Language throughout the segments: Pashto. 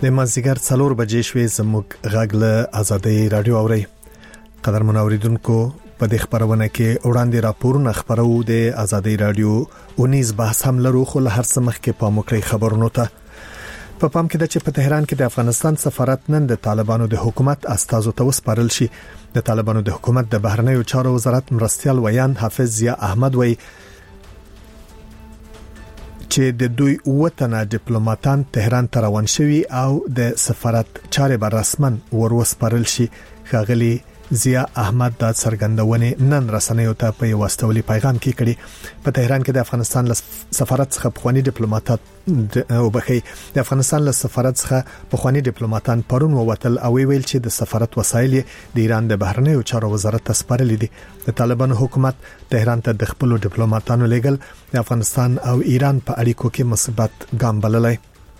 د مازیګر 4 بجې شوې زموږ غږ له آزادۍ رادیو اوري. قدرمن اوریدونکو په دې خبرونه کې وړاندې راپورونه خبرو د آزادۍ رادیو 19 بحث هم لرو، خو له هر څه مخکې په موکړی خبرونو ته په پام کې د چې په تهران کې د افغانستان سفارت نن د طالبانو د حکومت استازو ته وسپارل شي. د طالبانو د حکومت د بهرنیو چارو وزارت مرستيال ویان حافظ ضیا احمد وی چې د دوی وطنه ډیپلوماټان تهران ته روان شوي او د سفارت چارې به رسمن وروسپارل شي. ښاغلي ضیا احمد د څرګندونې نن رسنیو ته په یو واستولي پیغام کې کړي. په تهران کې د افغانستان له سفارت څخه پخوانی ډیپلوماټان د افغانستان له سفارت څخه پخوانی ډیپلوماټان پرون ووتل او ویل چې د سفارت وسایل د ایران د بهرنیو چارو وزارت ته سپارل دي. د طالبانو حکومت تهران ته د خپل ډیپلوماټانو لګل د افغانستان او ایران په اړیکو کې مثبت ګام بللی.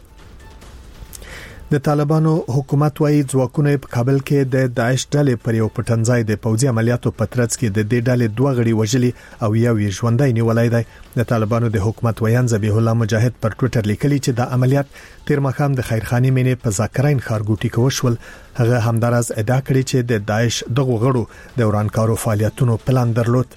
د طالبانو حکومت وايي ځواکونه په کابل کې د داعش ډلې پر یو پټنځای د پوځي عملیاتو په ترڅ کې د دې ډلې دوه غړي وژلي او یو یې ژوندۍ نیولای دی. د طالبانو د حکومت ویان ذبیح الله مجاهد پر ټوئیټر لیکلي چې د عملیات تیر مخام د خیرخانی مینې په ذاکرین ښارګوټي کې وشول. هغه همدارز ادعا کړې چې د داعش دغه غړو د ورانکارو فعالیتونو پلان درلود.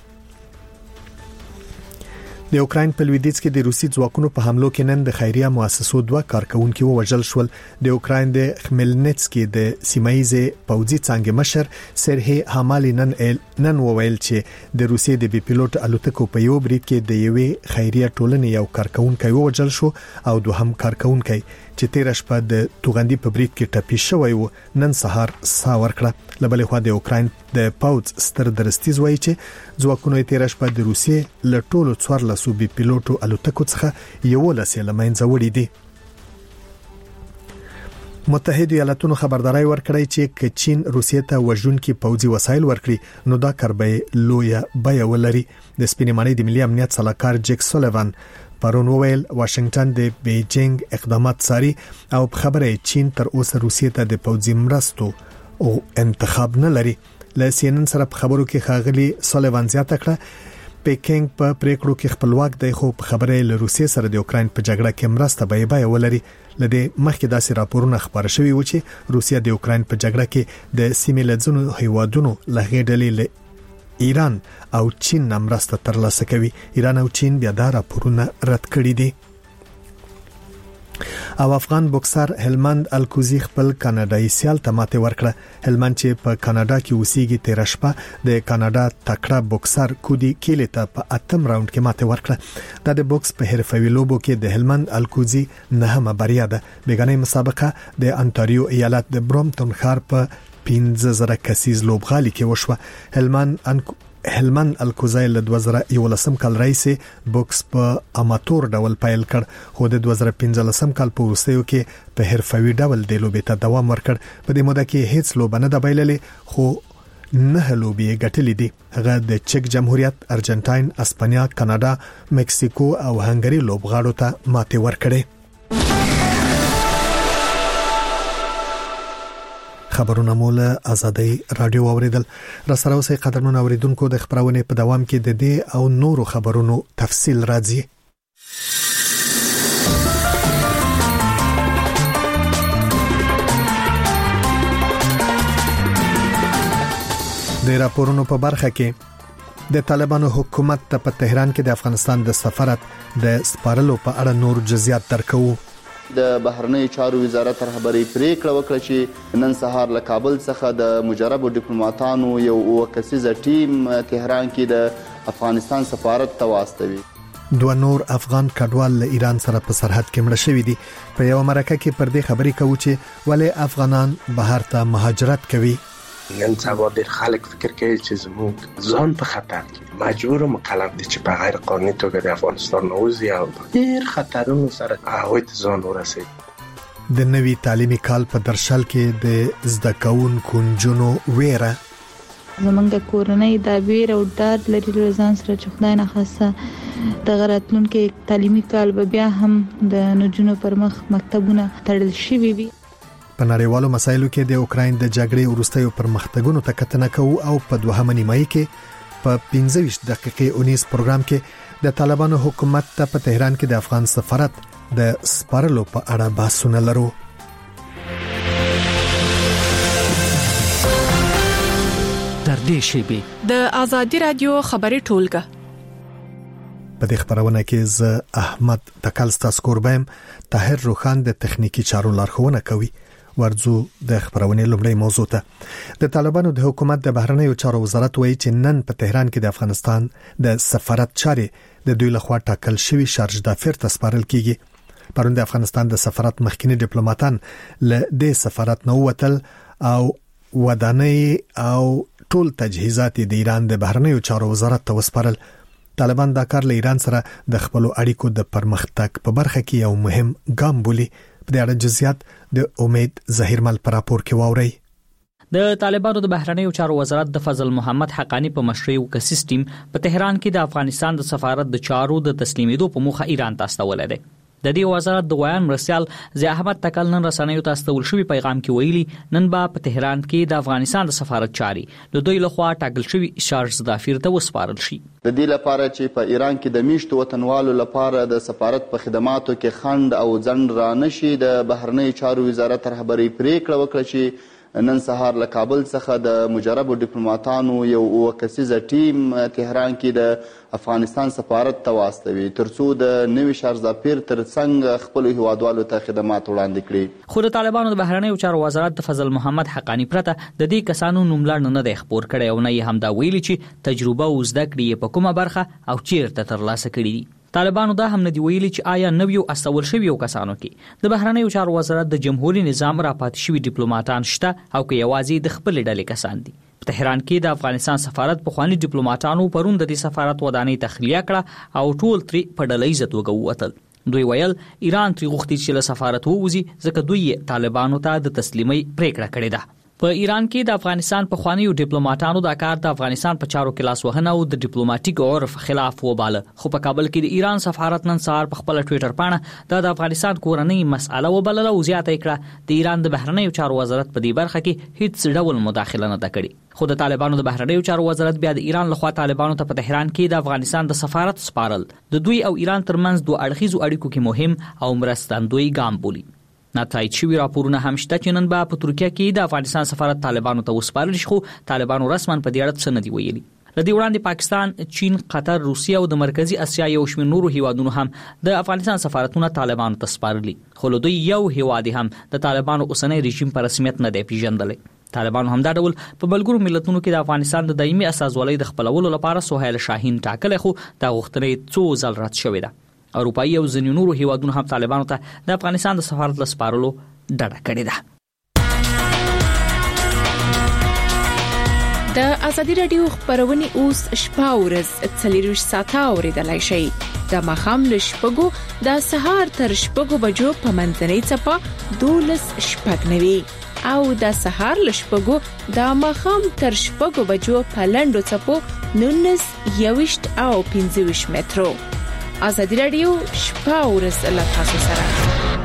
د اوکراین په لویدیځ کې د روسي ځواکونو په حملو کې نن د خیریه مؤسسو دوه کارکونکو وژل شول. د اوکراین د خملنتسکي د سیمایي پوځي څنګه مشر سرهي حمالي نن وویل چې د روسي د بي پيلوټ الوتکو په یو برید کې د یوې خیریه ټولنې یو کارکونکو وژل شو او دوهم کارکونکو چې تیر شپه د توغندي په برید کې ټپي شوی و نن سهار ساور کړه. لبلې خو د اوکراین د پاوز ستر درستیز وایي چې ځواکونه تیر شپه د روسي له ټولو 14 بي پيلوټو الوتکو څخه یو لسه لمنځه وړي دي. متحده ایالاتونو خبرداري ورکړی چې چین روسیې ته وژونکي پوځي وسایل ورکړي نو دا کاربه لویه بیا ولري. د سپینمانۍ د ملي امنیت صلاحکار جیک سولیوان پرون ویل واشنگټن د بیجینګ اقدامات ساري او خبره چین تر اوسه روسیې ته د پوځي مرستو او انتخاب نه لري. له CNN سره په خبرو کې ښاغلي سولیوان زیاته کړه پیکینګ په پریکړو کې خپلواک دی، خو په خبره له روسیې سره د اوکراین په جګړه کې مرسته به ولري. لدې مخکې داسې راپورونه خبر شوي و چې روسیه د اوکراین په جګړه کې د سیمې له ځینو هیوادونو لغې ډلې ایران او چین مرسته ترلاسه کوي. ایران او چین بیا دا راپورونه رد کړي دي. او افغان بوکسر هلمند الکوزی خپل کاناډایي سیال ته ماته ورکړه. هلمند چې په کاناډا کې اوسېږي تیر شپه د کاناډا تکړه بوکسر کودي کیلی ته په 8م راوند کې ماته ورکړه. د بوکس په حرفوي لوبو کې د هلمند الکوزی نهمه بریا ده. بیګنۍ مسابقه د انټاریو ایالت د برومټون ښار په 15,000 کسیز لوبغالي کې وشوه. هلمند الکوزی له 2011 کال راهیسې بوکس په اماتور ډول پیل کړ، خو د 2015 کال په وروستیو کې په حرفوي ډول د لوبې ته دوام ورکړ. په دې موده کې هیڅ لوبه نه د بایللې، خو نه لوبې ګټلې دي. هغه د چک جمهوریت، ارجنټاین، اسپانیا، کاناډا، مکسیکو او هنګری لوبغاړو ته ماته ورکړه. خبرونه مولا آزادۍ رادیو اوریدل. را سره اوسې قدرمن اوریدونکو د خبرونه په دوام کې د دې او نورو خبرونو تفصیل راځي. د راپورونو په برخه کې د طالبانو حکومت ته په تهران کې د افغانستان د سفارت د سپارلو په اړه نور جزئیات درکو. د بهرنیو چارو وزارت رهبری پریکړه وکړه چې نن سهار له کابل څخه د مجربو ډیپلوماټانو یو وکسیزه ټیم تهران کې د افغانستان سفارت ته واستوي. دوه نور افغان کډوال له ایران سره په سرحد کې مړه شوي دي. په یو مرکه کې پر دې خبرې کوي چې ولې افغانان بهر ته مهاجرت کوي. نن سبا ډېر خلک فکر کوي چې زموږ ځان په خطر کې مجبور او مکلف دي چې په غیر قانوني توګه د افغانستان ووځي او ډېر خطرونو سره هغوی ته ځان ورسوي. د نوي تعلیمي کال په درشل کې د زده کوونکو نجونو ویره زمونږ کورنۍ د ویر او ډار لري له ځان سره چې خدای نه خاصه د راتلونکي تعلیمي کال به بیا هم د نجونو پر مخ مکتبونه تړل شوي وي. په نړیوالو مسایلو کې د اوکراین د جګړې وروستیو پرمختګونو ته کتنه کوو او په دوهمه نیمایي کې په 15 دقیقې 19 پروګرام کې د طالبانو حکومت ته په تهران کې د افغان سفارت د سپارلو په اړه بحثونه لرو. نږدې شي. د آزادي رادیو خبري ټولګه په دې خبرونه کې ز احمد تکلستا سکوربم طاهر روخان د تخنیکی چارو لارښوونه کوي. ورځو د خبرونه لومړی موضوع ته د طالبانو د حکومت د بهرنیو چارو وزارت وایي چې نن په تهران کې د افغانستان د سفارت چارې د دوی لخوا ټاکل شوی شارج دافر ته سپارل کیږي. پرون د افغانستان د سفارت مخکینی ډیپلوماټان له د سفارت نو وتل او ودانۍ او ټول تجهیزات د ایران د بهرنیو چارو وزارت ته وسپارل. طالبان دا کار له ایران سره د خپل اړیکو د پرمختګ په برخه کې یو مهم ګام بولي. په دې اړه جزئیات د امید ظهیرمل پر راپور کې واوري. د طالبانو د بهرنیو چارو وزارت د فضل محمد حقانی په مشرۍ یو سیستم په تهران کې د افغانستان د سفارت د چارو د تسلیمېدو په موخه ایران ته استول دی. د دې وزارت د ویان مرسیال ضیاء احمد تکل نن رسنیو ته استول شوی پیغام کې ویلي نن په تهران کې د افغانستان د سفارت چاري د دوی لخوا ټاکل شوی شارج دافیر ته وسپارل شي. د دې لپاره چې په ایران کې د میشتو وطنوالو لپاره د سفارت په خدماتو کې خند او ځنډ را نشي، د بهرنیو چارو وزارت رهبری پریکړه وکړه چې نن سهار له کابل څخه د مجربو ډیپلوماټانو یو 9 کسیزه ټیم تهران کې د افغانستان سفارت ته واستوي ترڅو د نوي شارج دافیر ترڅنګ خپل هیوادوالو ته خدمات وړاندې کړي. خو د طالبانو د بهرنیو چارو وزارت د فضل محمد حقانی پرته د دې کسانو نوملړ نه دی خبر کړی او نه یې هم دا ویلي چې تجربه او زده کړې په کومه برخه او چیرته ترلاسه کړي دي. طالبانو دا هم نه دی ویلي چې آیا نویو استول شویو کسانو کې د بهرنیو چارو وزارت د جمهوریت نظام راپات شوی ډیپلوماټان شته او که یوازې د خپل ډلې کسان دي. په تهران کې د افغانستان سفارت په خواني ډیپلوماټانو پرون د دې سفارت ودانۍ تخلیه کړه او ټول تری په ډلې عزت وګوتل. دوی ویل ایران تری غوښتي چې له سفارت ووزي ځکه دوی طالبانو ته د تسلیمي پریکړه کړې ده. په ایران کې د افغانستان په خواني ډیپلوماټانو دا کار د افغانستان په چارو کې لاس وهنه او د ډیپلوماټیک عرف خلاف وباله. خو په کابل کې د ایران سفارت نن سهار په خپل ټوئیټر باندې د افغانستان کورنۍ مسأله وبلله او زیاته کړه د ایران د بهرنیو چارو وزارت په دې برخه کې هیڅ ډول مداخله نه کړې. خو د طالبانو د بهرنیو چارو وزارت بیا د ایران لخوا طالبانو ته په تهران کې د افغانستان د سفارت سپارل د دوی او ایران ترمنځ دوه اړخیزو اړیکو کې مهم او مرستندوی ګام بولي. نتایج شوی راپورونه هم شته چې نن په ترکیه کې د افغانستان سفارت طالبانو ته وسپارل شي، خو طالبانو رسماً په دې اړه څه نه دی ویلي. لدې وړاندې پاکستان، چین، قطر، روسیه او د مرکزی اسیا یو شمېر نورو هیوادونو هم د افغانستان سفارتونه طالبانو ته سپارلي، خو له دوی یو هیواد هم د طالبانو اوسنی رژیم په رسمیت نه دی پیژندلی. طالبانو هم دا ډول په بلګرو ملتونو کې د افغانستان د دایمي اساسوالۍ د خپلولو لپاره سهیل شاهین ټاکلی، خو دا غوښتنه څو ځل رد شوې ده. اروپایي او ځینې نورو هیوادونو هم طالبانو ته د افغانستان د سفارت له سپارلو ډډه کړې ده. د ازادي رادیو خبرونه اوس شپه ورځ 24 ساعته اوریدلای شئ. د مخام له شپږو د سهار تر شپږو بجو په منځنۍ چپه 12:09 او د سهار له شپږو د مخام تر شپږو بجو په لنډو چپو 19:20 او 25 مترو. ازادي رادیو شپه ورځ له تاسو سره.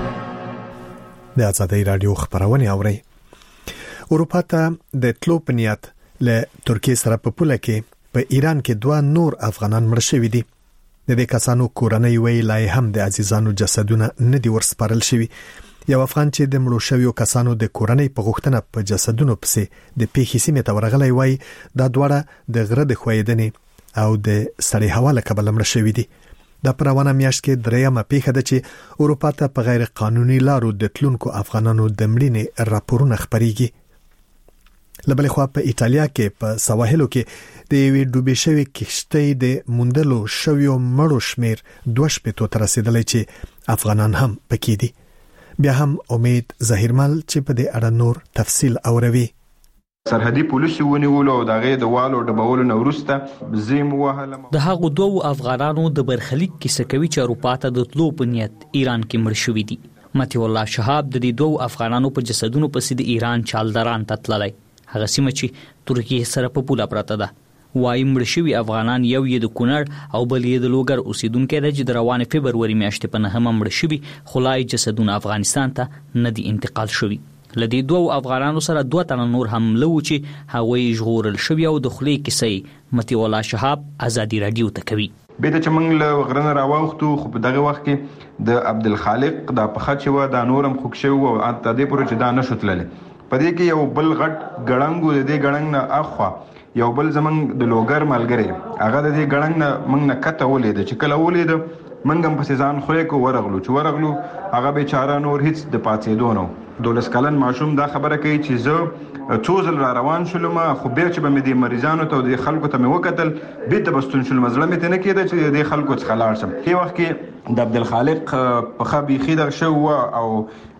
د ازادي رادیو خبرونه اوري. اروپا ته د تلو په نیت له ترکیه سره په پوله کې په ایران کې 2 نور افغانان مړ شوي دي. د دې کسانو کورنۍ وی لای هم د عزیزانو جسدونه نه دي ورسپارل شوي. یو افغان چې د مړو شویو کسانو د کورنۍ په غوښتنه په جسدونو پسې د پیښې سیمې ته ورغلی وای دا دواړه د غره د خویدنې او د سړې هوا له کبله مړ شوي دي. د پروانه میاشت کې درېمه پیښه ده چې اروپا ته په غیر قانوني لارو د تلونکو افغانانو د مړینې راپورونه خبريږي. لبلې خو په ایتالیا کې په سواحلو کې د یوې ډوبې شوې کشتۍ د موندلو شویو مړو شمیر 2 ته رسیدلی چې افغانان هم پکې دي. بیا هم امید ظهیرمل چې په دې اړه نور تفصیل اوروي. سرحدي پولیسو ونیولو او دغه د والو ډبولو نورسته زیم وهله. د هغو 2 افغانانو د برخلیک کیسه کوي چې اروپا ته د تلو په نیت ایران کې مړ شوي دي. متي الله شهاب د دې 2 افغانانو په جسدونو پسې د ایران چالدران ته تللی، هغه سیمه چې ترکیه سره په پوله پراته ده. وايي مړ شوي افغانان یو یې د کونړ او بل یې د لوګر اوسیدونکو دی چې د روانې فبروري میاشتې په 9 مړ شوي، خو لا یې جسدونه افغانستان ته نه دي انتقال شوي. لدی 2 افغانانو سره 2 تن نور هم لو چې هغوی ژغورل شوی او د خلی کیسې متي الله شهاب ازادي رادیو ته کوي. به د چمنګ له غرنه راوختو، خو په دغه وخت کې د عبدالخالق د پخچ و د نورم خوښ شو او اته دې پروژه دا نشوتلله. په دې کې یو بل غټ ګړنګو د دې ګړنګ نه اخوا یو بل زمنګ د لوګر ملګری هغه د دې ګړنګ نه موږ نه کته ولید چې کله ولید موږ هم په ځان خو کو ورغلو هغه بیچاره نور هیڅ د پاتېدو نو 12 کلن ماشوم دا خبره کوي چې زه څو ځل را روان شولم خو بیا چې به مې د مریضانو ته د خلکو ته مې وکتل بیرته بستون شولم زړه مې ته نه کېده چې د خلکو څخه لاړ شم. په وخت کې د عبدالخالق په خبي خیدر شو او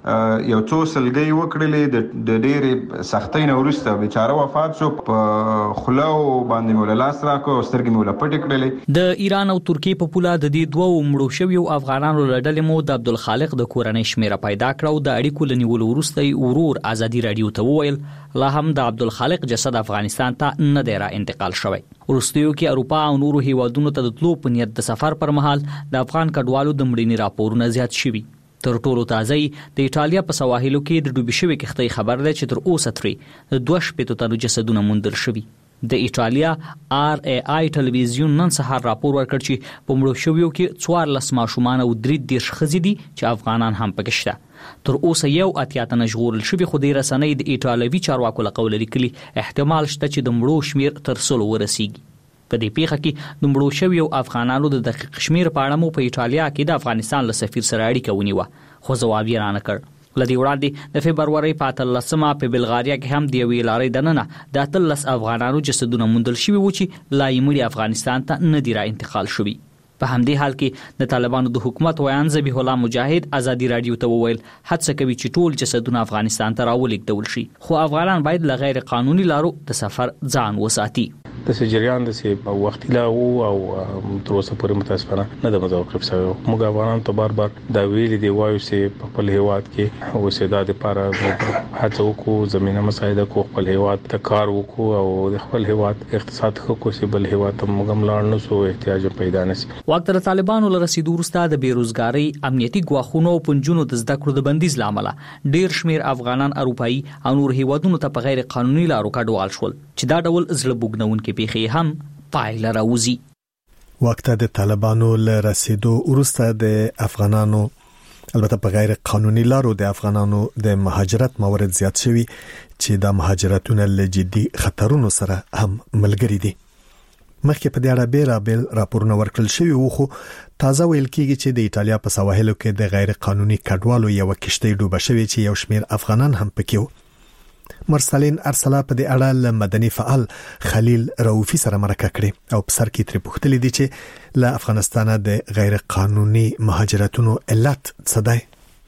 یو څو سلګي وکړلې د ډېرې سختۍ نه وروسته بیچاره وفات شو. په خلو باندې مولا لاس راکو سترګې مولا پټ کړلې. د ایران او ترکیه په پوله د دې دوه مړو شویو افغانانو لړل مو د عبدالخالق د کورنۍ شمیره پیدا کړو. د اړیکو لنیولو وروسته ورور ازادي رادیو ته وویل لا هم د عبدالخالق جسد افغانستان ته نه دی را انتقال شوی. وروستیو کې اروپا او نورو هیوادونو ته د تلو په نیت د سفر پر مهال د افغان کډوالو د مړینې راپورونه زیات شوي. تر ټولو تازه د ایټالیا په سواحلو کې د ډوبې شوې کښتۍ خبر ده چې تر اوسه ترې د 2 تنو جسدونه موندل شوي. د ایټالیا RAI ټلویزیون نن سهار راپور ورکړ چې په مړو شویو کې 14 ماشومان او 3 ښځې دي چې افغانان هم پکې شته. تر اوسه یو اتیا تنه ژغورل شوي خو د رسنۍ د ایټالوي چارواکو له قوله لیکلي احتمال شته چې د مړو شمیر تر 100 ورسیږي. په دې پیښه کې د مړو شویو افغانانو د دقیق شمیر په اړه مو په ایټالیا کې د افغانستان له سفیر سره اړیکه ونیوه خو ځواب یې رانه کړ. لدی وړاندې د فبرवरी په 13مه په بلغاریا کې هم د یوې لارې دننه د 13 افغانانو جسدونه موندل شوي و چې لا یې مړي افغانستان ته نه دی را انتقال شوي. په همدې حال کې د طالبانو د حکومت ویان ذبیح الله مجاهد ازادي رادیو ته وویل هڅه کوي چې ټول جسدونه افغانستان ته راولېږدول شي خو افغانان باید له غیر قانوني لارو د سفر ځان وساتي. د جریان د سی وختي لا او تر اوسه پورې متاسفانه نه د متوقف شوی. موږ افغانان ته بار دا ویلي دی وایو چې په خپل هیواد کې اوسېدا لپاره هڅه وکړو زمينه مساعده کو خپل هیواد ته کار وکړو او د خپل هیواد اقتصاد خو کوسي بل هیواد ته موږ ملاړ نه سو احتیاج پیدا نشي. وخت د طالبانو له رسیدو وروسته د بیروزګاری امنیتي ګواښونو او پنځونو د زده کړو د بندیز لامل ډیر شمیر افغانان اروپایي او نور هیوادونو ته په غیر قانوني لارو کډوال شول چې دا ډول زړه بوګنونکې پیښې هم پایله راوځي. وخت د طالبانو له رسیدو وروسته د افغانانو البته په غیر قانوني لارو د افغانانو د مهاجرت موارد زیات شوي چې د مهاجرتونو له جدي خطرونو سره هم ملګری دي. مخکې په دې اړه بیرابل راپورونه ورکړل شوي وو خو تازه ویل کېږي چې د ایټالیا په سواحلو کې د غیر قانوني کډوالو یو کشتۍ ډوبه شوې چې یو شمیر افغانان هم پکې وو. مرسلین ارسلا په دې اړه له مدني فعال خلیل رؤفي سره مرکه کړې او په سر کې ترې پوښتلې دي چې له افغانستانه د غیر قانوني مهاجرتونو علت څه دی.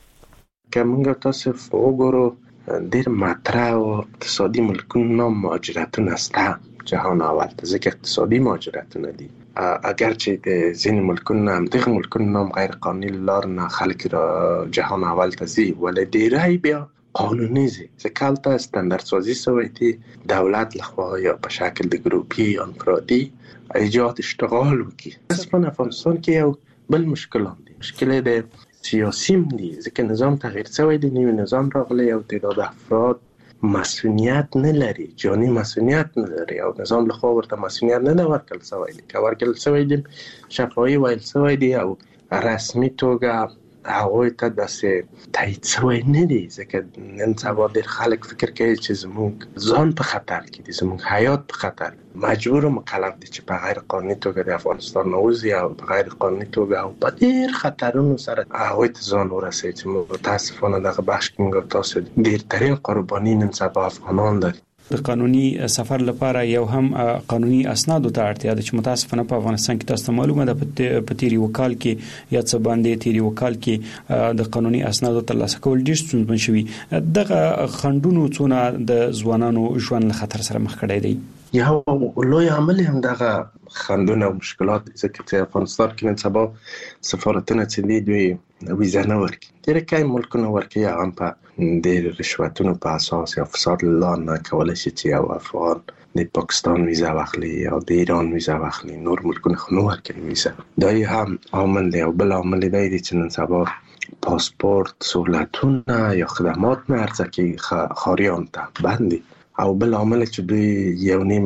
کومه تاسو وګورو ډیر مطرح او اقتصادي ملکونو مهاجرتونه ستا جهان اول ته ځکه اقتصادي مهاجرتونه دي. اگرچه د ځینې ملکونو هم دغه ملکونو غیر قانوني لار نه خلک را جهان اول ته ځي ولې ډیرای بیا قانوني زي ځکه ته استاندارد سازی شوی دی دولت لخوا یا په شکل د ګروپي یا انفرادي ایجاد اشتغال وکړي. اصلا افغانستان کې یو بل مشکل دی مشکل د سیاسیم دی ځکه نظام تغییر شوی دی نوی نظام راغلی او تعداد افراد مسئولیت نه لري جانی مسئولیت نه لري او نظام له خوا ورته مسئولیت نه ورکړل شوی دی که ورکړل شوی دی شفاهي ویل شوی دی او رسمي توګه هغوی ته داسې تایید شوی نه دی ځکه نن سبا ډېر خلک فکر کوي چې زموږ ځان په خطر کې دي زموږ حیات په خطر مجبور او مکلف دي چې په غیر قانوني توګه د افغانستان نوځي او په غیر قانوني توګه او په ډېر خطرونو سره هغوی ته ځان ورسوي چې متاسفانه دغه بخش کې موږ تاسو ډېرترین قرباني نن سبا افغانان دي. د قانوني سفر لپاره یو هم قانوني اسناد ته اړتیا ده چې متاسفانه په افغانستان کې تاسو معلومه ده په تیری وکال کې یا څه باندې تیری وکال کې د قانوني اسناد ترلاسه کول ډیر ستونزمن شوی. دغه خندونو څونه د ځوانانو ژوند له خطر سره مخ کړی دی. یو لوی عمل هم دغه خندونه او مشکلات ځکه چې افغانستان کې نن سبا سفارتونه چې دوی ویزه نه ورکوي ډېر کای ملکونه ورکوي هغه په ډېر رشوتونو په اساس یا فساد له نه کولی شي چې یو افغان د پاکستان ویزه واخلي یا د ایران ویزه واخلي نور ملکونه خو نه ورکوي ویزه. دا هم عامل دی او بل عامل دی چې نن سبا پاسپورت سهولتونه یا خدمات نه عرضه کوي خاریان ته بندي او بل عامل چې دوی یو نیم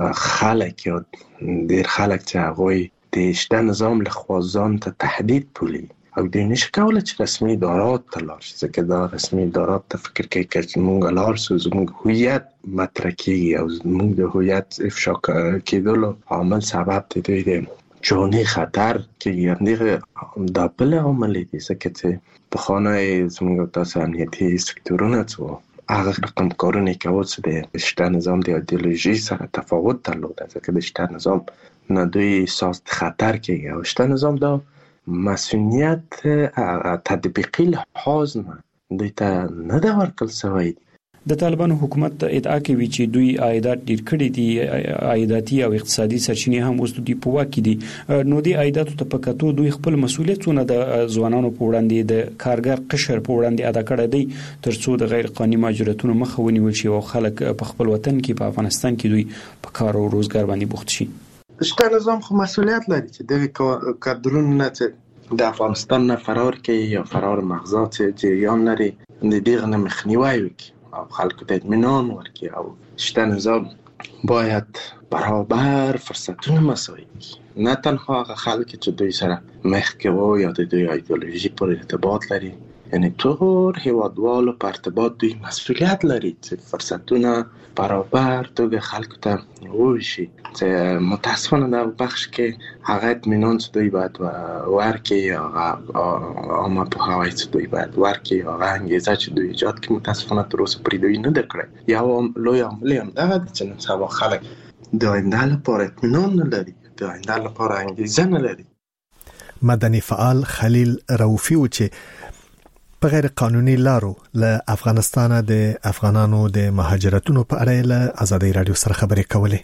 خلک یا ډېر خلک چې هغوی د شته نظام له خوا ځان ته تهدید بولي او دوی نشي کولی چې رسمي ادارات ته لاړ شي، ځکه دا رسمي ادارات ته فکر کوي چې موږ لاړ شو زموږ هویت مطرح کېږي او زموږ د هویت افشا کېدلو عامل سبب د دوی د جاني خطر کېږي. همدغه دا بل عامل دی، ځکه چې پخوانی زموږ تاسو امنیتي سکتورونه څه هغه رقم کارونه کول چې د شته نظام د ایدئولوژي سره تفاوت درلوده، ځکه د شته نظام نه دوی احساس خطر کېږي او شته نظام دا مسئولیت تطبیقی لحاظ نه دوی ته نه دا ورکړل شوی. د طالبانو حکومت ادعا کوي چې دوی عایدات ډیر کړي دي، عایداتي او اقتصادي سرچینې هم اوس دوی په واک کې دي. نو د عایداتو ته پکاتو دوی خپل مسؤلیتونه د ځوانانو په وړاندې د کارګر قشر په وړاندې ادا کړی دی، ترڅو د غیر قانوني مهاجرتونو مخه ونیول شي او خلک په خپل وطن کې په افغانستان کې دوی په کار او روزګار باندې بوخت شي. شته نظام خو مسؤلیت لري چې د کادرونو نه د افغانستان نه فرار کوي یا فرار مغزات جریان لري د دغه نه مخنیوي وکړي او خلکو ته اطمینان ورکړي او شته نظام باید برابر فرصتونه مساوي کړي، نه تنها هغه خلک چې دوی سره مخ کوي یا د دوی ایدئولوژي پر ارتباط لري، یعنی ټول هیوادوالو په ارتباط دوی مسؤلیت لري چې فرصتونه برابر توګه خلکو ته وشي. چې متاسفانه د بخش کې هغه اطمینان چې دوی باید ورکړي هغه عامه پوهاوی چې دوی باید ورکړي هغه انګیزه چې دوی ایجاد کړي متاسفانه تر اوسه پرې دوی نه ده کړی. یو لوی عامل هم دغه دی چې نن سبا خلک د آینده لپاره اطمینان نه لري، د آینده لپاره انګیزه نه لري. مدني فعال خلیل رؤفي و چې په غیر قانوني لارو له افغانستان د افغانانو د مهاجرتونو په اړه له آزادۍ رادیو سره خبرې کولې.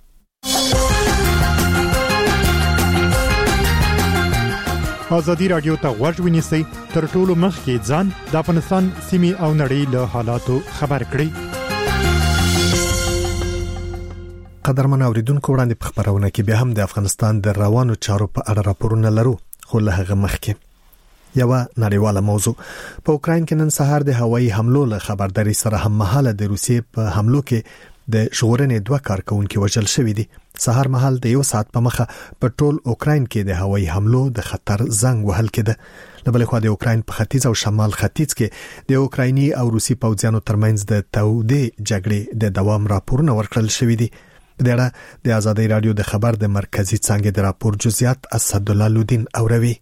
آزادی رادیو ته غوږ ونیسئ، تر ټولو مخکې ځان د افغانستان سیمې او نړۍ له حالاتو خبر کړئ. قدرمن اوریدونکو، وړاندې په خبرونه کې بیا هم د افغانستان د روانو چارو په اړه راپورونه لرو، خو له هغه مخکې یو نړیواله موضوع. په اوکراین کې نن سهار د هوایي حملو له خبرداري سره هم مهاله د روسیې په حملو کې د ژغورنې 2 کارکونکو وژل شوی دي. سهار مهال د 1 ساعت په مخه په ټول اوکراین کې د هوایي حملو د خطر زنګ وهل کېده. له بل خوا د اوکراین په ختیځ او شمال ختیځ کې د اوکرایني او روسي پوځیانو ترمنځ د تودې جګړې د دوام راپورونه ورکړل شوی دي. د اړه د آزادۍ رادیو د خبر د مرکزی څنګه د راپور جزئیات اسدالله لودین اوروي.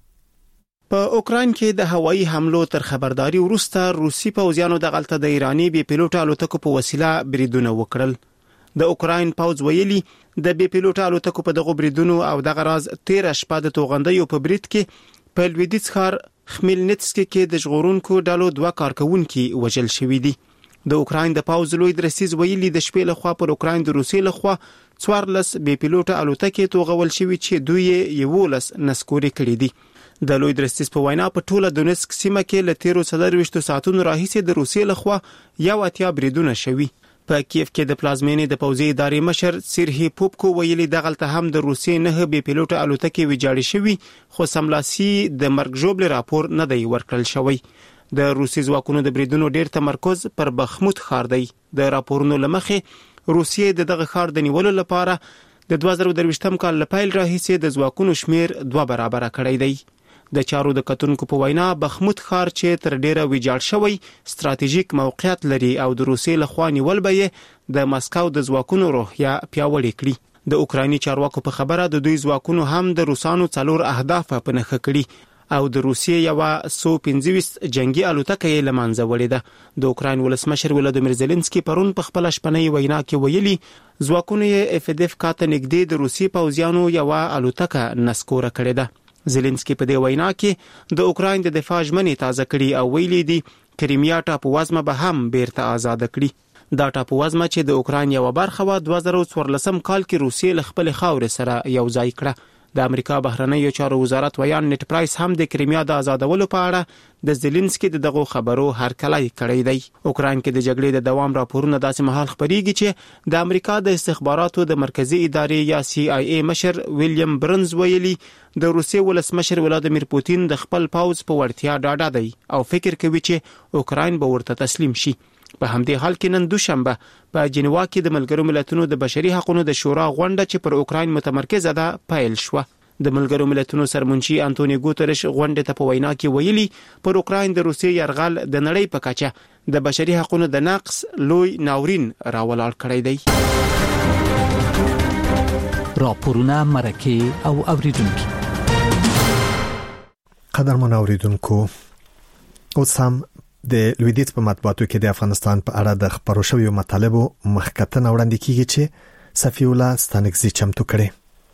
په اوکراین کې د هوایي حملو تر خبرداري وروسته روسي پوځیانو د غلطه د ایرانی بي پيلوټ الوتکو په وسیله بریدونه وکړل. د اوکراین پوځ ویلي د بي پيلوټ الوتکو په دغه بریدونو او دغه راز 13 شپه د توغندیو په برید کې په لویدیځ ښار خمیلنتسکي کې د ژغورونکو ډلو 2 کارکونکو وژل شوی دي. د اوکراین د پوځ لوی درسیز ویلي د شپې له خوا پر اوکراین د روسي له خوا 14 بي پيلوټ الوتکې توغول شوی چې دوی 11 نسکوري کړی دي. د لوی درسیز په وینا په ټوله دونسک سیمه کې له 13 ساعتونو راهیسې د روسي له خوا 80 بریدونه شوي. په کیف کې د پلازمینې د پوځي ادارې مشر سیرهی پوپکو ویلي دغلته هم د روسي 9 بي پيلوټ الوتکې ویجاړې شوي، خو سملاسي د مرګ ژوبل راپور نه دی ورکړل شوی. د روسي ځواکونو د بریدونو ډیر تمرکز پر بخموت ښار دی. د راپورونو لمخې روسیې د دغه ښار د نیولو لپاره د 2023م کال لپاره راهیسې د ځواکونو شمیر 2 برابر کړی دی. د چارو د کتونکو په وینا بخموت ښار چې تر ډیره ویجاړ شوی ستراتیژیک موقعیت لري او د روسیې لخوا نیول به د مسکو د ځواکونو روحیه پیاوړې کړي. د اوکرایني چارواکو په خبره د دوی ځواکونو هم د روسانو 4 اهداف په نښه کړي او د روسیې یو سو-25 جنگي الوتکه یې لمانځه وړې ده. د اوکراین ولسمشر ولادیمیر زيلنسکي پرون په خپل شپنۍ وینا کې ویلي ځواکونو یې FDF کاته نږدې د روسي پوځیانو یو الوتکه نسکوره کړې ده. زيلنسکي په دې وینا کې د اوکراین د دفاع ژمنې تازه کړي او ویلي دي کریمیا ټاپووزمه به هم بیرته آزاد کړي. دا ټاپووزمه چې د اوکراین یو برخه و 2014 کال کې روسیې له خپل خاورې سره یو ځای کړه. د امریکا بهرنیو چارو وزارت ویان نیټ پرایس هم د کریمیا د آزادولو په اړه د زيلنسکي دغه خبرو هرکلی کړی دی. اوکراین کې د جګړې د دوام راپورونه داسې مهال خبريږي چې د امریکا د استخباراتو د مرکزی ادارې یا CIA مشر ویلیام برنز ویلي د روسي ولسمشر ولادیمیر پوتین د خپل پوځ په وړتیا ډاډه دی او فکر کوي چې اوکراین به ورته تسلیم شي. په همدې حال کې نن دوشنبه په جنیوا کې د ملګرو ملتونو د بشري حقوقو د شورا غونډه چې پر اوکراین متمرکزه ده پیل شوه. د ملګرو ملتونو سرمنشي انټونیو ګوتریش غونډې ته په وینا کې ویلي پر اوکراین د روسیې یرغل د نړۍ په کچه د بشري حقوقو د نقص لوی ناورین راولاړ کړی دی. راپورونه مرکه او اوریدونکو قدرمن اوریدونکو اوس هم د لویدیځ په مطبوعاتو کې د افغانستان په اړه د خبرو شویو مطالبو مخکتنه وړاندې کیږي چې صفی الله ستانکزی چمتو کړي.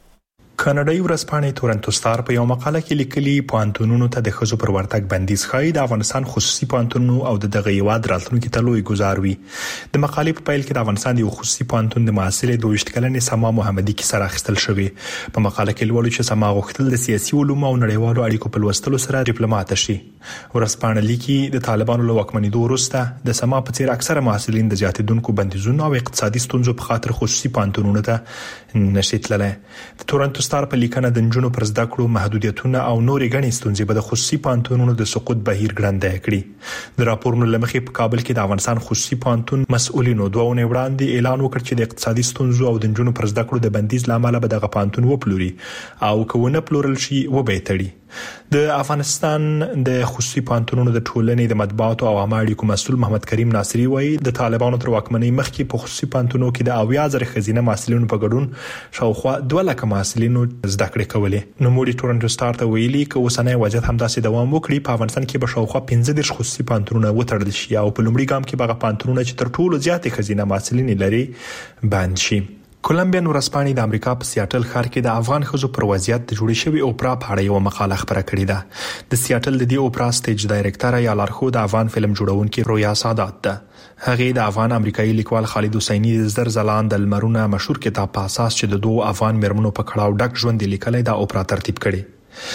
کاناډایي ورځپاڼې تورنټو سټار په یو مقاله کې لیکلي پوهنتونونو ته د ښځو پر ورتګ بندیز ښایي د افغانستان خصوصي پوهنتونونو او دغه هیواد راتلونکي ته لوی ګزار وي. د مقالې په پیل کې د افغانستان یو خصوصي پوهنتون د محصلې 22 کلنې سما محمدي کې سره اخیستل شوی. په مقاله کې لولو چې سما غوښتل د سیاسي علومو او نړیوالو اړیکو په لوستلو سره ډیپلوماټ شي. ورځپاڼه لیکي د طالبانو له واکمنېدو وروسته د سما په څیر اکثره محصلین د زیاتېدونکو بندیزونو او اقتصادي ستونزو په خاطر خصوصي پوهنتونونو ته نشي تللی. د تورنټو سټار په لیکنه د نجونو پر زده کړو محدودیتونه او نورې غني ستونزې به د خصوصي پوهنتونونو د سقوط بهیر ګړندی کړي. د راپورونو لمخې په کابل کې د افغانستان خصوصي پوهنتون مسؤلینو دوه ونې وړاندې اعلان وکړ چې د اقتصادي ستونزو او د نجونو پر زده کړو د بندیز لامل به دغه پوهنتون وپلوري او کونه پلورل شي وبېتړي. د افغانستان د خصوصي پوهنتونونو د ټولنې د مطبوعاتو او عامه اړیکو مسؤل محمد کریم ناصری وایي د طالبانو تر واکمنۍ مخکې په خصوصي پوهنتونونو کې د 80,000 ښځینه محصلینو په ګډون شاوخوا 200,000 محصلینو زده کړې کولې. نو موږ تورنټو سټار ته ویلي چې اوسنۍ وضعیت همداسې دوام وکړي په افغانستان کې به شاوخوا 15 خصوصي پوهنتونونه وتړل شي او په لومړي ګام کې به پوهنتونونه چې تر ټولو زیاتې ښځینه محصلین لري بند شي. کولمبیا ورځپاڼې د امریکا په سیاتل ښار کې د افغان ښځو پر وضعیت د جوړې شوی اوپرا په اړه یو مقاله خبره کړې ده. د سیاتل د دې اوپرا سټیج ډایریکټر یا لارښود افغان فلم جوړونکي رویا سادات ده. هغه د افغان امریکایي لیکوال خالد حسیني د زر ځلان د لمرونه مشهور کتاب په اساس چې د دوه افغان مرمنو په کړهو ډک ژوند لیکلای د اوپرا ترتیب کړي.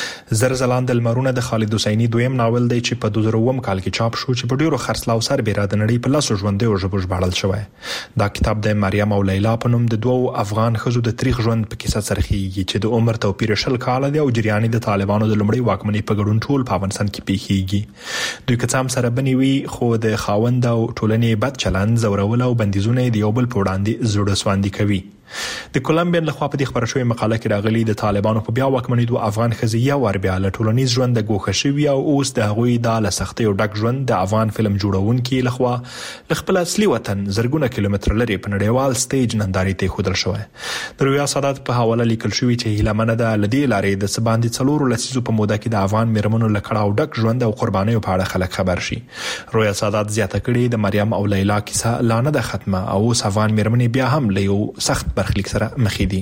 زر ځلان د لمرونه د خالد حسیني دویم ناول دی چې په 2000 کال کې چاپ شو چې په ډیرو خرڅلاو سربېره د نړۍ په لاسو ژوندۍ ژبه ژباړل شوی. دا کتاب د مریم او لیلا په نوم د دوه افغان ښځو د تاریخ ژوند په کیسه سرخیږي چې د عمر توپیر 20 کال دی او جریان د طالبانو د لومړي واکمنۍ په ګډون ټول په افغانستان کې پیښیږي. دوی کڅام سره بنوي خو د خاوند او ټولنې بد چلند زورول او بندیزونه د یو بل په وړاندې زړه سواندي کوي. د کولمبیا لخوا په دې خبره شوی مقاله کې راغلي د طالبانو په بیا واکمنېدو افغان ښځې یو ور بیا له ټولنیز ژوند د ګوښه شوي او اوس د هغوی د له سختۍ او ډک ژوند د افغان فلم جوړونکي لخوا له خپل اصلي وطن زرګونه کیلومتر لري په نړیوال سټیج نندارې ته ښودل شوی. د رویا سادات په حواله لیکل شوی چې هیلمنه ده لدی لارې د سباندې 4 لسیزو په موده کې د افغان مرمنو له کړهو ډک ژوند او قربانیو په اړه خلک خبر شي. رویا سادات زیاته کړي د مریم او لیلا کیسه لا نه ده ختمه او اوس افغان مرمنې بیا هم له یو سخت برخلیک سره مخ دي.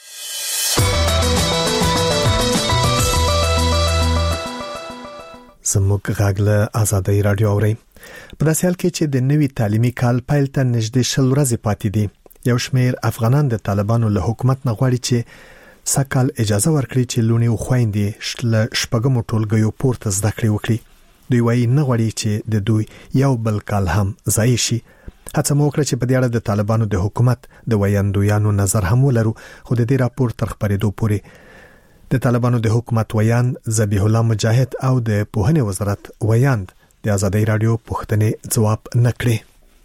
زموږ غږ له آزادۍ رادیو اوري. په داسې حال کې چې د نوي تعلیمي کال پیل ته نږدې 10 ورځې پاتې دي، یو شمېر افغانان د طالبانو له حکومت نه غواړي چې سکهال اجازه ورکړي چې لونی او خويندې له شپږمو ټولګیو پورته زده کړې وکړي. دوی وایي نه غواړي چې د دوی یو بل کال هم ضایع شي. هڅه مو وکړه چې په دې اړه د طالبانو د حکومت د ویاندویانو نظر هم ولرو، خو د دې راپور تر خبرېدو پورې د طالبانو د حکومت ویاند ذبیح الله مجاهد او د پوهنې وزارت ویاند د آزادۍ رادیو پوښتنې ځواب نه کړي.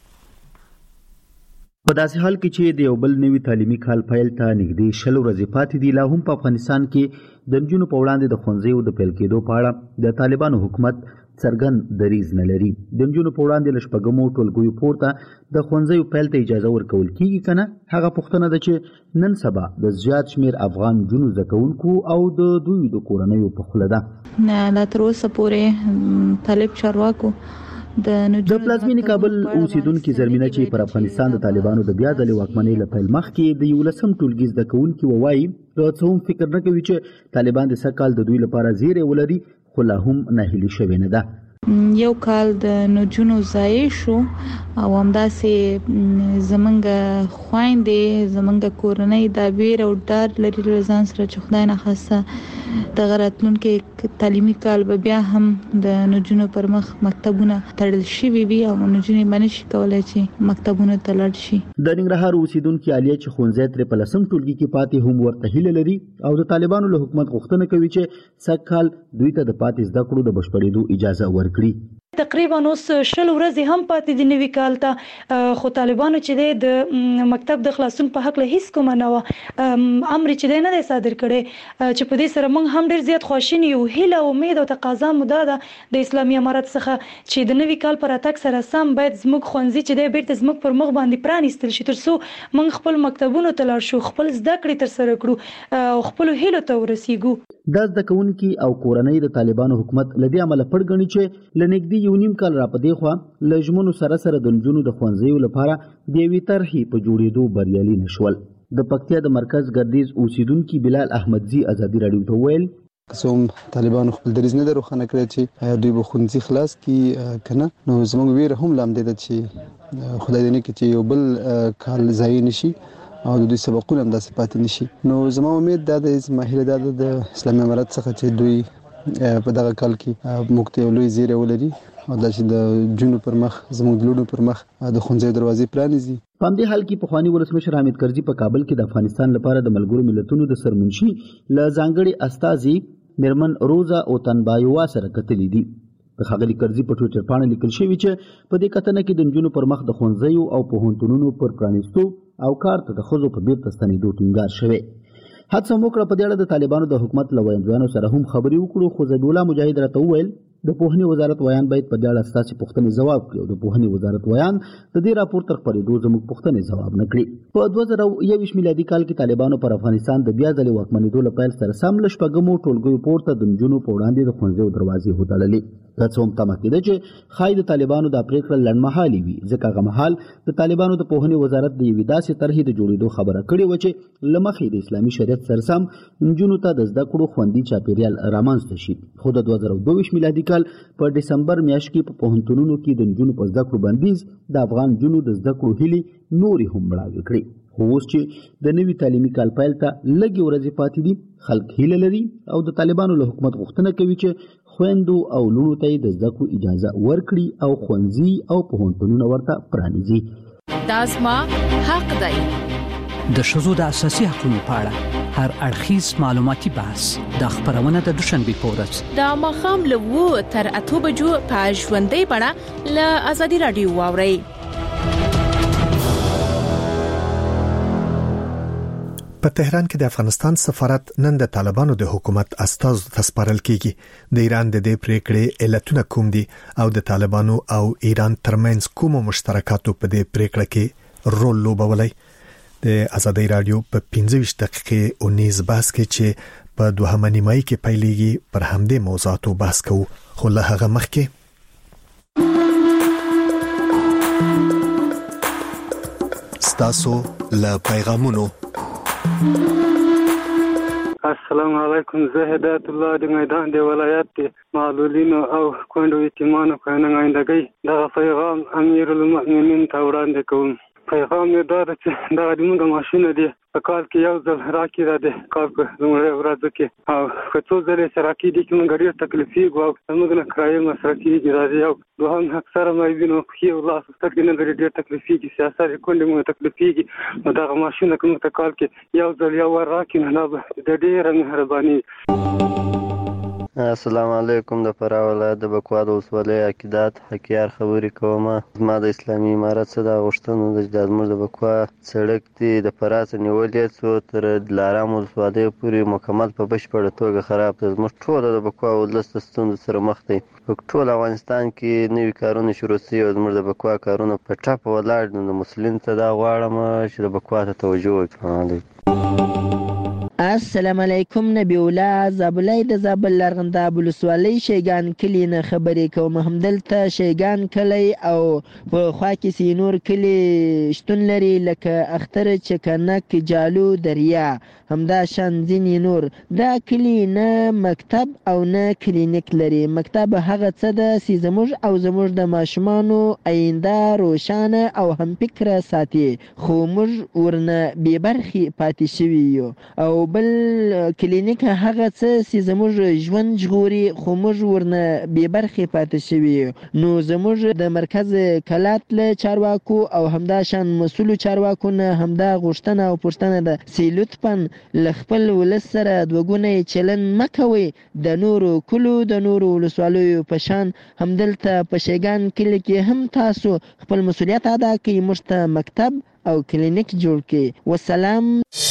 په داسې حال کې چې د یو بل نوي تعلیمي کال پیل ته نږدې 10 ورځې پاتې دي، لا هم په افغانستان کې د نجونو په وړاندې د ښوونځیو د پیل کېدو په اړه د طالبانو حکومت څرګند دریځ نه لري. د نجونو په وړاندې له شپږمو ټولګیو پورته د ښوونځیو پیل ته اجازه ورکول کیږي کنه؟ هغه پوښتنه ده چې نن سبا د زیات شمیر افغان نجونو زده کوونکو او د دوی د کورنیو په خوله ده. نه لا تر اوسه پورې طالب چارواکو د پلازمینې کابل اوسیدونکو زرمینه چې پر افغانستان د طالبانو د بیا ځلې واکمنۍ له پیل مخکې د 11 ټولګي زده کوونکو وایي څه هم فکر نه کوي چې طالبان د سکهال د دوی لپاره زیری ولري، خو لا هم ناهیلي شوی نه ده. یو کال د نجونو ضایع شو او همداسې زمونږ خويندې زمونږ کورنۍ د ویر او ډار لري ځان سره چې خدای نه خاصه د راتلونکي تعلیمي کال به بیا هم د نجونو پر مخ مکتبونه تړل شوي وي او نجونې باندې شي کولای چې مکتبونه ته لاړ شي. د ننګرهار اوسیدونکو عالیه چې ښوونځی تر په 10 ټولګي کې پاتې هم ورته هیله لري او د طالبانو له حکومت غوښتنه کوي چې سکهال دوی ته د پاتې زده کړو د بشپړېدو اجازه ورکړي. تقریبا اوس 20 ورځې هم پاتې دي نوي کال ته، خو طالبانو چې د مکتب د خلاصون په حق له هیڅ کومه نه و امر چې نه دی صادر کړي، چې په دې سره موږ هم ډیر زیات خوشین یو. هیله امید او تقاضا مو ده د اسلامي امارت څخه چې د نوي کال پر اتک سره سم باید زموږ ښوونځي چې دی بیرته زموږ پر مخ باندې پرانیستل شي، ترڅو موږ خپل مکتبونو ته لاړ شو، خپل زده کړې تر سره کړو او خپل هیلو ته ورسیږو. د زده کوونکي او کورنۍ د طالبانو حکومت لدی عمل پړ غني چې لنګدي یو نیم کال را پدې خو لجمنو سره د نجونو د خوانځیو لپاره د وی طرحې په جوړېدو بریالي نشول. د پکتیا د مرکز ګردیز اوسیدونکو بلال احمدزي ازادي رادیو ته ویل قسم طالبانو خپل دریز نه دروخنه کړی چې دوی به خونځي خلاص کی کنه، نو زموږ ویره هم لام دی چې خدای دې نه کې چې یو بل کال ځای نشي او د دوی سبقونه هم داسې پاتې نشي. نو زما امید دا د ماهله د اسلامي امارت څخه چې دوی په دغه کال کې موږ ته لوی زیری ولري او دا چې د جنو پر مخ زموږ لونو پر مخ د خونځي دروازې پرانیزي. په دې حال کې پخوانی ولسمشر حامد کرزي په کابل کې د افغانستان لپاره د ملګرو ملتونو د سرمنشي ل ځانګړي استازي مرمن روزا او تنبایوا سره کتلې دي. د ښاغلي کرزي په ټویټر باندې لیکل شوی چې په دې کتنه کې د نجونو پر مخ د خونځیو او پوهنتونونو پر پرانیستو او کار ته د ښځو په بیرته ستنېدو ټینګار شوی. حادثه موکړه په دې اړه د طالبانو د حکومت له ویاندویانو سره هم خبرې وکړو، خو ذبیح الله مجاهد راته وویل د پوهنې وزارت ویان باید په دې اړه ستاسو پوښتنې ځواب کړي او د پوهنې وزارت ویان د دې راپور تر خبرېدو زموږ پوښتنې ځواب نه کړي. په 2021 میلادي کال کې طالبانو پر افغانستان د بیا ځلې واکمنېدو له پیل سره سم له شپږمو ټولګیو پورته د نجونو په وړاندې د ښوونځیو دروازې وتړلې. دا څه هم تمه کېده چې ښایي د طالبانو دا پرېکړه لنډمهالي وي، ځکه هغه مهال د طالبانو د پوهنې وزارت د یوې داسې طرحې د جوړېدو خبره کړې وه چې له مخې د اسلامي شریعت سره سم نجونو ته د زده کړو خوندي چاپېریال رامنځته شي. خو د 2022 میلادي کال په ډسمبر میاشت کې په پوهنتونونو کې د نجونو په زده کړو بندیز د افغان نجونو د زده کړو هیلې نورې هم مړاوې کړې. خو اوس چې د نوي تعلیمي کال پیل ته لږې ورځې پاتې دي، خلک هیله لري او د طالبانو له حکومت غوښتنه کوي چې خویندو او لونو ته د زده کړو اجازه ورکړي او ښوونځي او پوهنتونونه ورته پرانیزي. دا زما حق دی. د ښځو د اساسي حقوقو په اړه هر اړخیز معلوماتي بحث د خبرونه د دوشنبه په ورځ د ماښام له 2 تر 8 بجو په ژوندۍ بڼه له ازادي رادیو واورئ. په تهران کې د افغانستان سفارت نن د طالبانو د حکومت استازو ته سپارل کیږي. د ایران د دې پریکړې علتونه کوم دي او د طالبانو او ایران ترمنځ کوم مشترکاتو په دې پریکړه کې رول لوبولای. د ازادي رادیو په 15 دقیقې او نیز بحث کې چې په 2 نیمایي کې پیلېږي پر همدې موضوعاتو بحث کوو. خو له هغه مخکې ستاسو له پیغامونو. السلام علیکم، زه هدایت الله د میدان د ولایت معلولینو او کونډو یتیمانو په نمائندګۍ دغه پیغام امیر المؤمنین ته وړاندې کوم. پیغام یې دا ده چې دغه زموږ ماشینه دي په کال کې یو ځل راکې دا د کال په لومړۍ ورځو کې او که څو ځلې چې راکې دي چې موږ ډېر تکلیفېږو او زموږ نه کرایې مصرف کېږي راځي او دوهم اکثره مایبینو پښې او لاس سترګې نه لري، ډېر تکلیفېږي، سیاست یې کونډې موږ تکلیفېږي. نو دغه ماشینه که موږ ته کال کې یو ځل یو ور راکړي نو دا به د ډېره مهرباني. السلام علیکم. د فراه ولایت د بکوا د ولسوالۍ عقیدات حکیار خبرې کوم. زما د اسلامي امارت څخه د غوښتنه ده چې زموږ د بکوا سړک دی د فراه څخه نیولې څو تر دلارام ولسوالۍ پورې مکمل په بشپړه توګه خراب دی. زموږ ټول د بکوا ولس د ستونزو سره مخ دی. په ټول افغانستان کې نوي کارونه شروع شوي او زموږ د بکوا کارونه په ټاپ ولاړ دي. د مسلم ته دا غواړم چې د بکوا ته توجه وکړي. السلام علیکم. نبی الله زابلای د زابل لرغنداب ولسوالۍ شیګان کلی نه خبرې کوم. همدلته شیګان کلی او په خوا کې سینور کلی شتون لري لکه اختر چکنک جالو دریا همدا شان ځینې نور. دا کلی نه مکتب او نه کلینیک لري. مکتب هغه څه ده چې زموږ او زموږ د ماشومانو آینده روښانه او هم فکره ساتي، خو موږ ورنه بې برخې پاتې شوي یو. او بل کلینیک هغه څه چې زموږ ژوند ژغوري، خو موږ ورنه بې برخې پاتې شوي یو. نو زموږ د مرکز کلات له چارواکو او همدا شان مسؤلو چارواکو نه همدا غوښتنه او پوښتنه ده چې لطفاً له خپل ولس سره دوګونی چلن مکوي. د نورو کلو د نورو ولسوالیو په شان همدلته په شیګان کلي کې هم تاسو خپل مسؤلیت ادا کړئ. موږ ته مکتب او کلینیک جوړ کړئ. والسلام.